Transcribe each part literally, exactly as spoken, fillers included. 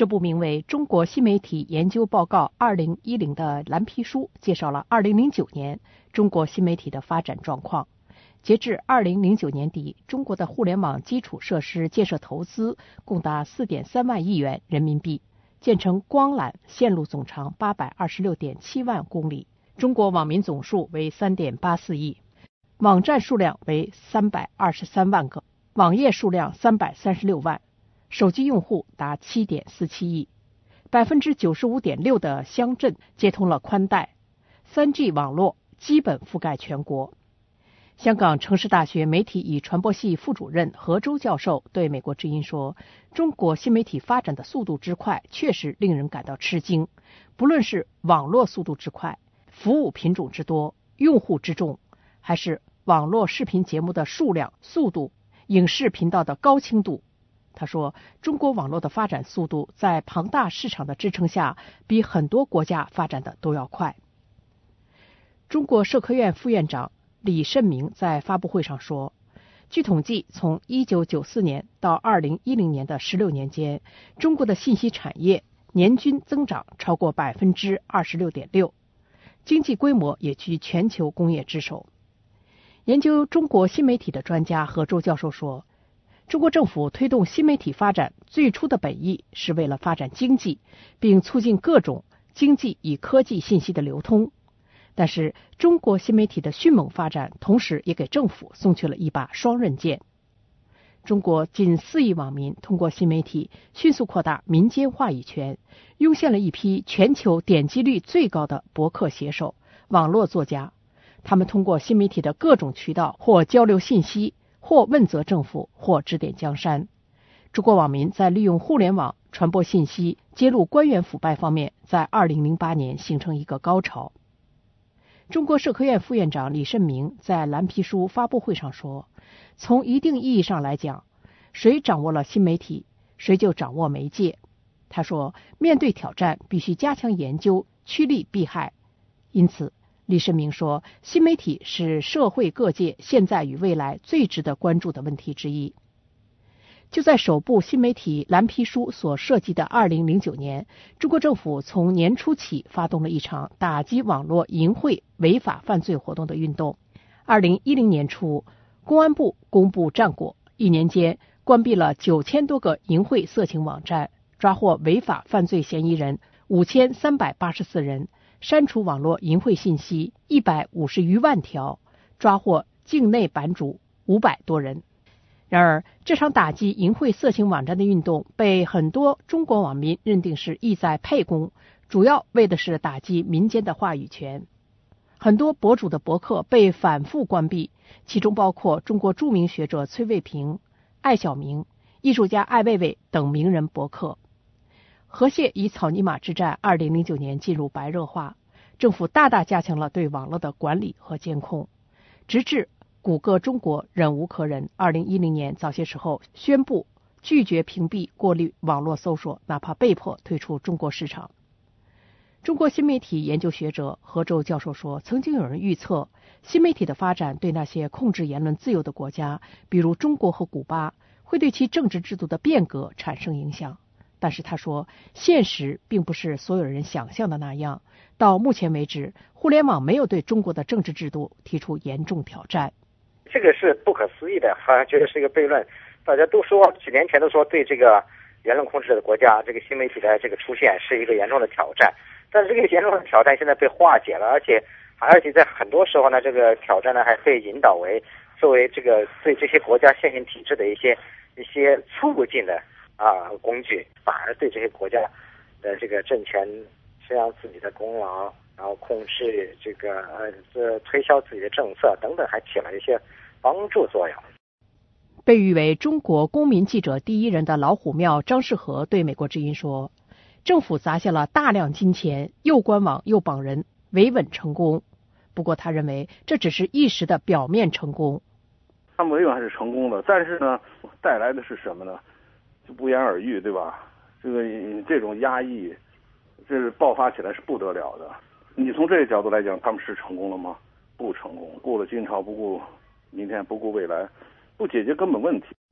这部名为《中国新媒体研究报告二零一零》的蓝皮书介绍了二零零九年中国新媒体的发展状况。截至二零零九年底，中国的互联网基础设施建设投资共达 四点三万亿元人民币，建成光缆线路总长八百二十六点七万公里，中国网民总数为 三点八四亿，网站数量为三百二十三万个，网页数量三百三十六万，手机用户达 七点四七亿， 百分之九十五点六 的乡镇接通了宽带， 三 G 网络基本覆盖全国。香港城市大学媒体与传播系副主任何周教授对美国之音说，中国新媒体发展的速度之快确实令人感到吃惊，不论是网络速度之快、服务品种之多、用户之众，还是网络视频节目的数量、速度、影视频道的高清度。他说，中国网络的发展速度在庞大市场的支撑下，比很多国家发展的都要快。中国社科院副院长李慎明在发布会上说，据统计，从一九九四年到二零一零年的十六年间，中国的信息产业年均增长超过 百分之二十六点六， 经济规模也居全球工业之首。研究中国新媒体的专家何周教授说，中国政府推动新媒体发展最初的本意是为了发展经济，并促进各种经济与科技信息的流通。但是中国新媒体的迅猛发展同时也给政府送去了一把双刃剑。中国近四亿网民通过新媒体迅速扩大民间话语权，涌现了一批全球点击率最高的博客写手、网络作家。他们通过新媒体的各种渠道或交流信息，或问责政府，或指点江山。中国网民在利用互联网传播信息、揭露官员腐败方面，在二零零八年形成一个高潮。中国社科院副院长李慎明在蓝皮书发布会上说，从一定意义上来讲，谁掌握了新媒体，谁就掌握媒介。他说，面对挑战必须加强研究，趋利避害。因此李慎明说，新媒体是社会各界现在与未来最值得关注的问题之一。就在首部新媒体蓝皮书所涉及的二零零九年，中国政府从年初起发动了一场打击网络淫秽违法犯罪活动的运动。二零一零年初，公安部公布战果，一年间关闭了九千多个淫秽色情网站，抓获违法犯罪嫌疑人五千三百八十四人，删除网络淫秽信息一百五十余万条，抓获境内版主五百多人。然而，这场打击淫秽色情网站的运动被很多中国网民认定是意在沛公，主要为的是打击民间的话语权。很多博主的博客被反复关闭，其中包括中国著名学者崔卫平、艾晓明、艺术家艾未未等名人博客。河蟹与草泥马之战二零零九年进入白热化，政府大大加强了对网络的管理和监控，直至谷歌中国忍无可忍，二零一零年早些时候宣布拒绝屏蔽过滤网络搜索，哪怕被迫退出中国市场。中国新媒体研究学者何周教授说，曾经有人预测新媒体的发展对那些控制言论自由的国家，比如中国和古巴，会对其政治制度的变革产生影响。但是他说，现实并不是所有人想象的那样，到目前为止，互联网没有对中国的政治制度提出严重挑战。 这个是不可思议的，好像觉得是一个悖论。大家都说，几年前都说对这个言论控制的国家，这个新媒体的这个出现是一个严重的挑战。但是这个严重的挑战现在被化解了，而且而且在很多时候呢，这个挑战呢还被引导为作为这个对这些国家现行体制的一些一些促进的啊工具，反而对这些国家的这个政权伸扬自己的功劳，然后控制这个呃这推销自己的政策等等，还起了一些帮助作用。 被誉为中国公民记者第一人的老虎庙张世和对美国之音说，政府砸下了大量金钱，又关网又绑人，维稳成功。不过他认为这只是一时的表面成功。 他们维稳还是成功的，但是呢，带来的是什么呢？就不言而喻，对吧？这个这种压抑，这是爆发起来是不得了的。你从这个角度来讲，他们是成功了吗？不成功，顾了今朝不顾明天，不顾未来，不解决根本问题。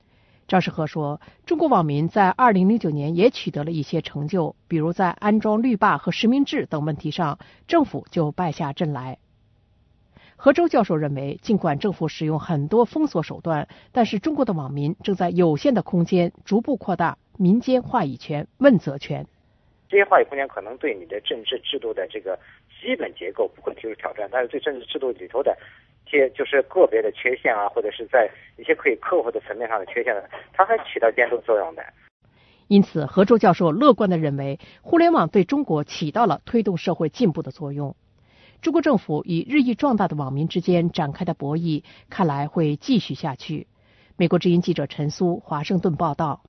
赵世和说，中国网民在二零零九年也取得了一些成就，比如在安装绿坝和实名制等问题上，政府就败下阵来。何周教授认为，尽管政府使用很多封锁手段，但是中国的网民正在有限的空间逐步扩大民间话语权、问责权。 这些话语空间可能对你的政治制度的这个基本结构不会提出挑战，但是对政治制度里头的一些就是个别的缺陷啊，或者是在一些可以克服的层面上的缺陷呢，它还起到监督作用的。 因此，何周教授乐观地认为，互联网对中国起到了推动社会进步的作用。中国政府与日益壮大的网民之间展开的博弈，看来会继续下去。美国之音记者陈苏，华盛顿报道。